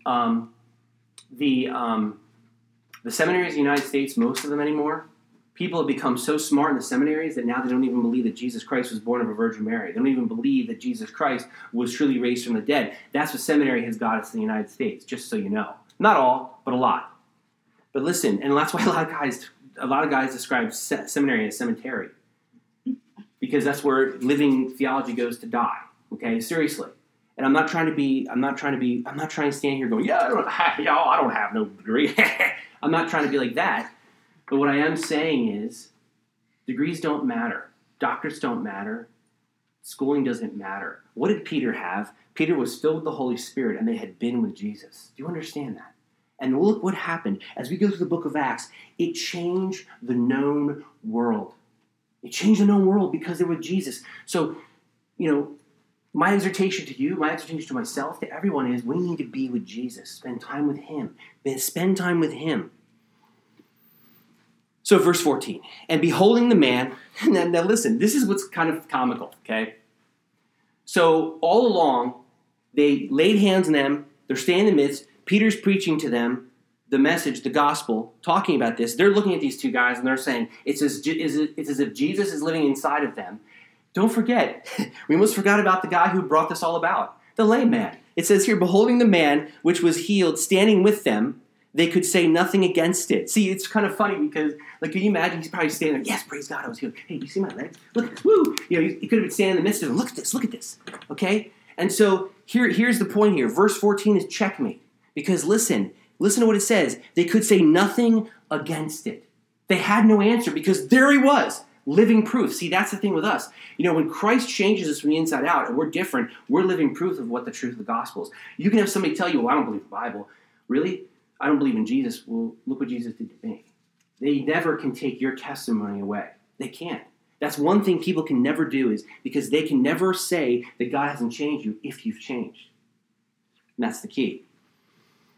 the seminaries in the United States, most of them anymore, people have become so smart in the seminaries that now they don't even believe that Jesus Christ was born of a Virgin Mary. They don't even believe that Jesus Christ was truly raised from the dead. That's what seminary has got us in the United States, just so you know. Not all, but a lot. But listen, and that's why a lot of guys describe seminary as cemetery, because that's where living theology goes to die. Okay, seriously. And I'm not trying to stand here going, I don't have no degree. I'm not trying to be like that. But what I am saying is, degrees don't matter. Doctorates don't matter. Schooling doesn't matter. What did Peter have? Peter was filled with the Holy Spirit, and they had been with Jesus. Do you understand that? And look what happened. As we go through the book of Acts, it changed the known world. It changed the known world because they were with Jesus. So, you know, my exhortation to you, my exhortation to myself, to everyone is we need to be with Jesus. Spend time with him. Spend time with him. So verse 14, and beholding the man, now listen, this is what's kind of comical, okay? So all along, they laid hands on them, they're staying in the midst, Peter's preaching to them the message, the gospel, talking about this. They're looking at these two guys and they're saying, it's as if Jesus is living inside of them. Don't forget, we almost forgot about the guy who brought this all about, the lame man. It says here, beholding the man which was healed, standing with them, they could say nothing against it. See, it's kind of funny because, like, can you imagine he's probably standing there, yes, praise God, I was healed. Hey, you see my legs? Look at this, woo! You know, he could have been standing in the midst of them. Look at this, okay? And so here's the point here. Verse 14 is checkmate. Because listen to what it says. They could say nothing against it. They had no answer because there he was, living proof. See, that's the thing with us. You know, when Christ changes us from the inside out and we're different, we're living proof of what the truth of the gospel is. You can have somebody tell you, well, I don't believe the Bible. Really? I don't believe in Jesus. Well, look what Jesus did to me. They never can take your testimony away. They can't. That's one thing people can never do, is because they can never say that God hasn't changed you if you've changed. And that's the key.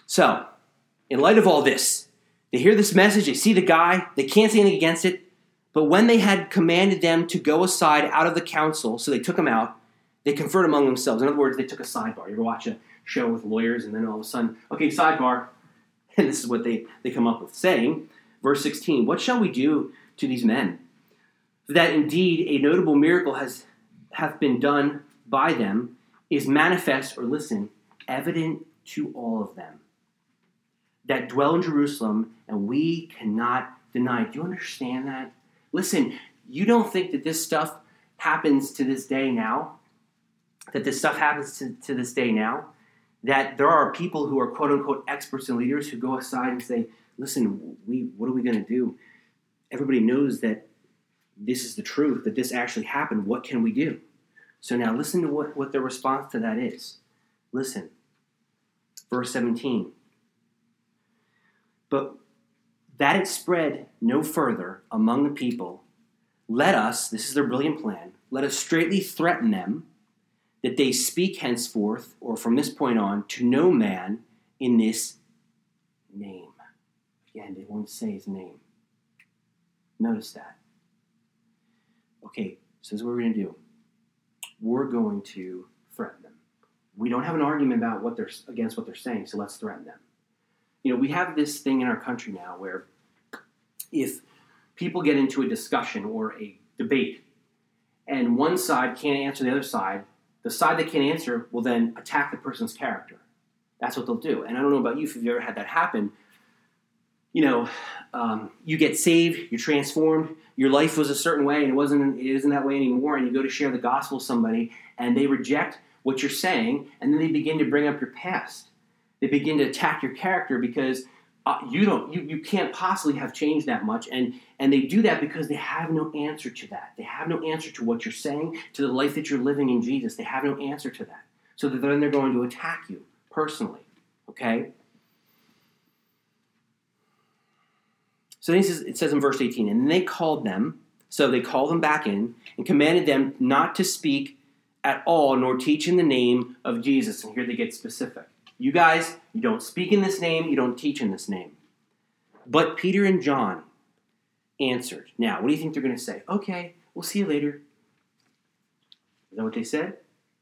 So, in light of all this, they hear this message, they see the guy, they can't say anything against it, but when they had commanded them to go aside out of the council, so they took him out, they conferred among themselves. In other words, they took a sidebar. You ever watch a show with lawyers and then all of a sudden, okay, sidebar. And this is what they come up with, saying, verse 16, what shall we do to these men? That indeed a notable miracle hath been done by them, is manifest, or listen, evident to all of them that dwell in Jerusalem, and we cannot deny it. Do you understand that? Listen, you don't think that this stuff happens to this day now? That this stuff happens to this day now? That there are people who are quote-unquote experts and leaders who go aside and say, listen, what are we going to do? Everybody knows that this is the truth, that this actually happened. What can we do? So now listen to what their response to that is. Listen. Verse 17. But that it spread no further among the people, let us, this is their brilliant plan, let us straitly threaten them that they speak henceforth, or from this point on, to no man in this name. Again, they won't say his name. Notice that. Okay, so this is what we're going to do. We're going to threaten them. We don't have an argument about against what they're saying, so let's threaten them. You know, we have this thing in our country now where if people get into a discussion or a debate and one side can't answer the other side, the side that can't answer will then attack the person's character. That's what they'll do. And I don't know about you if you've ever had that happen. You know, you get saved, you're transformed, your life was a certain way and it isn't that way anymore, and you go to share the gospel with somebody and they reject what you're saying, and then they begin to bring up your past. They begin to attack your character because you can't possibly have changed that much, and they do that because they have no answer to that. They have no answer to what you're saying, to the life that you're living in Jesus. They have no answer to that. So then they're going to attack you personally, okay? So it says in verse 18, and they called them, so they called them back in and commanded them not to speak at all, nor teach in the name of Jesus. And here they get specific. You guys, you don't speak in this name, you don't teach in this name. But Peter and John answered. Now, what do you think they're going to say? Okay, we'll see you later. Is that what they said?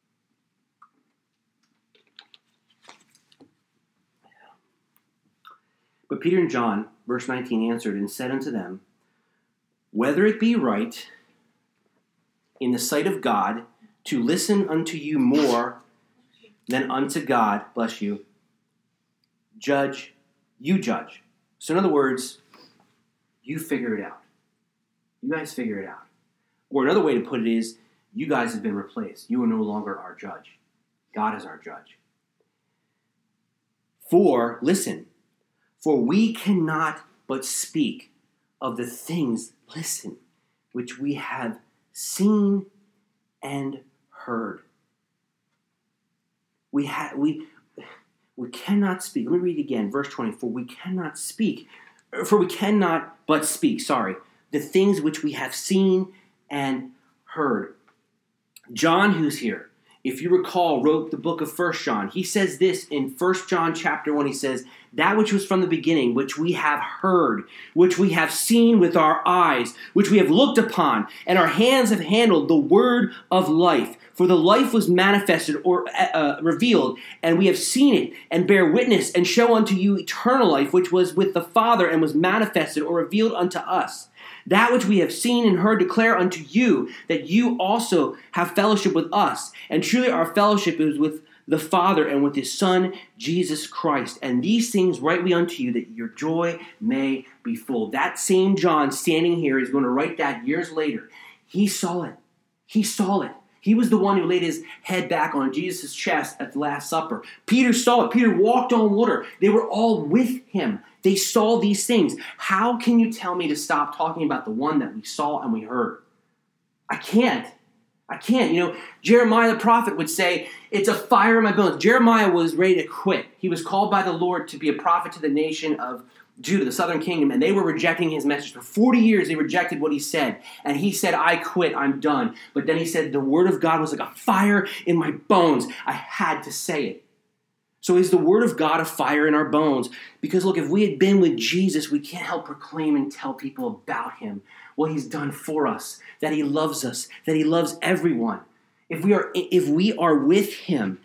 But Peter and John, verse 19, answered and said unto them, whether it be right in the sight of God to listen unto you more than unto God, bless you, you judge. So in other words, you figure it out. You guys figure it out. Or another way to put it is, you guys have been replaced. You are no longer our judge. God is our judge. For we cannot but speak of the things, which we have seen and heard. We cannot speak. Let me read it again, verse 20. For we cannot but speak, the things which we have seen and heard. John, who's here, if you recall, wrote the book of 1 John. He says this in 1 John chapter 1. He says, that which was from the beginning, which we have heard, which we have seen with our eyes, which we have looked upon, and our hands have handled the word of life. For the life was manifested or revealed, and we have seen it, and bear witness, and show unto you eternal life, which was with the Father, and was manifested or revealed unto us. That which we have seen and heard declare unto you, that you also have fellowship with us. And truly our fellowship is with the Father and with his Son, Jesus Christ. And these things write we unto you, that your joy may be full. That same John standing here is going to write that years later. He saw it. He saw it. He was the one who laid his head back on Jesus' chest at the Last Supper. Peter saw it. Peter walked on water. They were all with him. They saw these things. How can you tell me to stop talking about the one that we saw and we heard? I can't. You know, Jeremiah the prophet would say, it's a fire in my bones. Jeremiah was ready to quit. He was called by the Lord to be a prophet to the nation of Judah, the southern kingdom, and they were rejecting his message. For 40 years, they rejected what he said. And he said, I quit, I'm done. But then he said, the word of God was like a fire in my bones. I had to say it. So is the word of God a fire in our bones? Because look, if we had been with Jesus, we can't help proclaim and tell people about him, what he's done for us, that he loves us, that he loves everyone. If we are with him,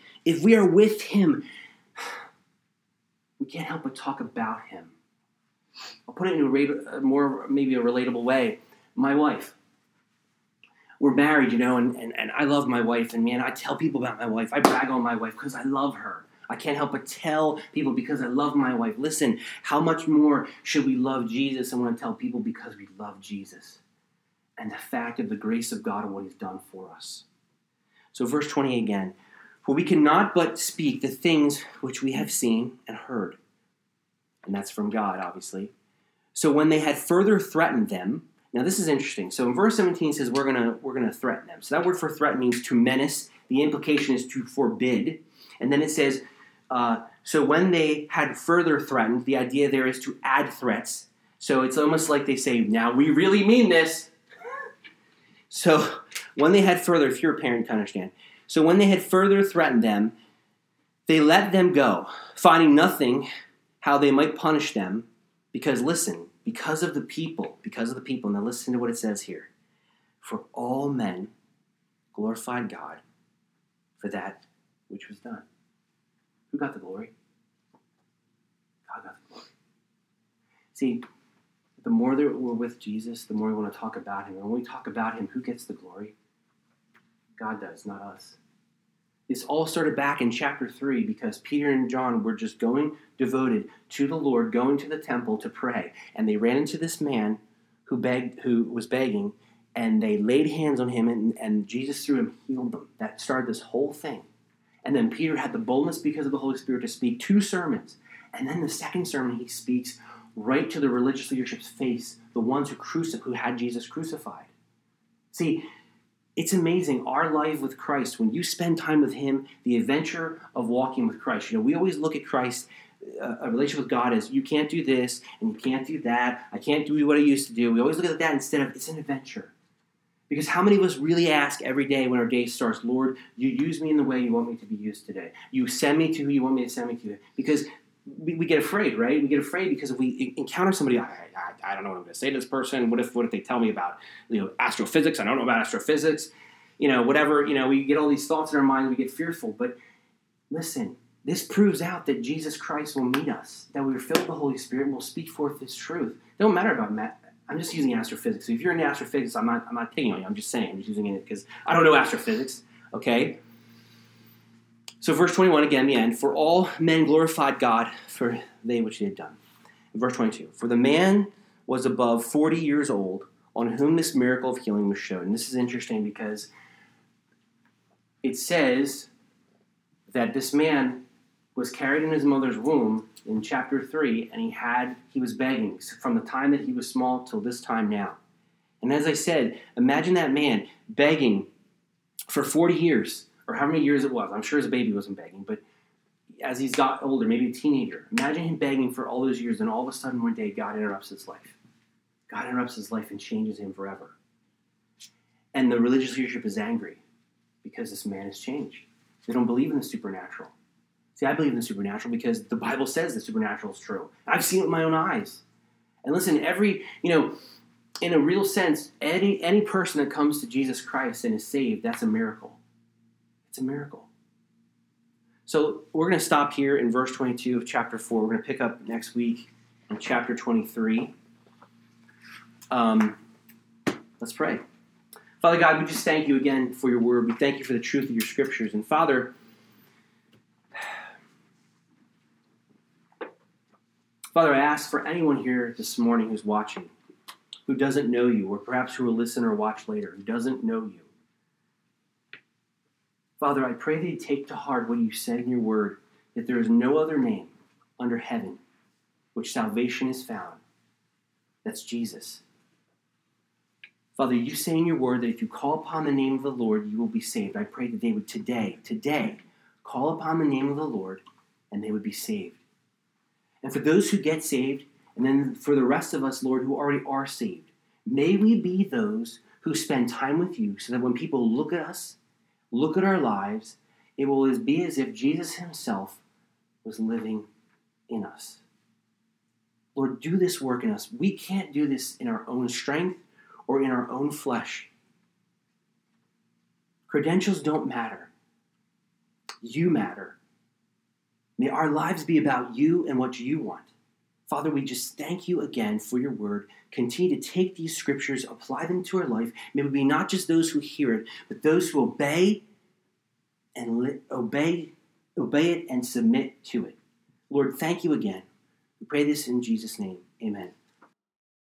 we can't help but talk about him. I'll put it in a more, maybe a relatable way. My wife. We're married, and I love my wife. And man, I tell people about my wife. I brag on my wife because I love her. I can't help but tell people because I love my wife. Listen, how much more should we love Jesus? I want to tell people because we love Jesus. And the fact of the grace of God and what he's done for us. So verse 20 again. For we cannot but speak the things which we have seen and heard. And that's from God, obviously. So when they had further threatened them, now this is interesting. So in verse 17 it says we're gonna threaten them. So that word for threaten means to menace. The implication is to forbid. And then it says, so when they had further threatened, the idea there is to add threats. So it's almost like they say, now we really mean this. So when they had further, if you're a parent, you can understand. So when they had further threatened them, they let them go, finding nothing how they might punish them, because listen, because of the people, now listen to what it says here. For all men glorified God for that which was done. Who got the glory? God got the glory. See, the more that we're with Jesus, the more we want to talk about him. And when we talk about him, who gets the glory? God does, not us. This all started back in chapter 3 because Peter and John were just devoted to the Lord, going to the temple to pray. And they ran into this man who was begging, and they laid hands on him, and Jesus through him healed them. That started this whole thing. And then Peter had the boldness because of the Holy Spirit to speak 2 sermons. And then the second sermon he speaks right to the religious leadership's face, the ones who had Jesus crucified. See, it's amazing, our life with Christ, when you spend time with him, the adventure of walking with Christ. We always look at Christ, a relationship with God, as you can't do this, and you can't do that, I can't do what I used to do. We always look at that instead of, it's an adventure. Because how many of us really ask every day when our day starts, Lord, you use me in the way you want me to be used today. You send me to who you want me to send me to. Because we get afraid, right? We get afraid because if we encounter somebody, I don't know what I'm going to say to this person. What if they tell me about astrophysics? I don't know about astrophysics. Whatever. We get all these thoughts in our mind. We get fearful. But listen, this proves out that Jesus Christ will meet us, that we are filled with the Holy Spirit and will speak forth His truth. It don't matter about math. I'm just using astrophysics. So if you're into astrophysics, I'm not taking on you. I'm just saying. I'm just using it because I don't know astrophysics. Okay. So verse 21, again, the end. For all men glorified God for they which they had done. And verse 22. For the man was above 40 years old, on whom this miracle of healing was shown. And this is interesting because it says that this man was carried in his mother's womb in chapter 3, and he was begging from the time that he was small till this time now. And as I said, imagine that man begging for 40 years. Or how many years it was. I'm sure his baby wasn't begging, but as he's got older, maybe a teenager, imagine him begging for all those years, and all of a sudden one day God interrupts his life. God interrupts his life and changes him forever. And the religious leadership is angry because this man has changed. They don't believe in the supernatural. See, I believe in the supernatural because the Bible says the supernatural is true. I've seen it with my own eyes. And listen, in a real sense, any person that comes to Jesus Christ and is saved, that's a miracle. It's a miracle. So we're going to stop here in verse 22 of chapter 4. We're going to pick up next week in chapter 23. Let's pray. Father God, we just thank you again for your word. We thank you for the truth of your scriptures. And Father, I ask for anyone here this morning who's watching, who doesn't know you, or perhaps who will listen or watch later, who doesn't know you. Father, I pray that you take to heart what you said in your word, that there is no other name under heaven which salvation is found. That's Jesus. Father, you say in your word that if you call upon the name of the Lord, you will be saved. I pray that they would today, call upon the name of the Lord, and they would be saved. And for those who get saved, and then for the rest of us, Lord, who already are saved, may we be those who spend time with you so that when people look at us, look at our lives, it will be as if Jesus himself was living in us. Lord, do this work in us. We can't do this in our own strength or in our own flesh. Credentials don't matter. You matter. May our lives be about you and what you want. Father, we just thank you again for your word. Continue to take these scriptures, apply them to our life. May we be not just those who hear it, but those who obey it and submit to it. Lord, thank you again. We pray this in Jesus' name. Amen.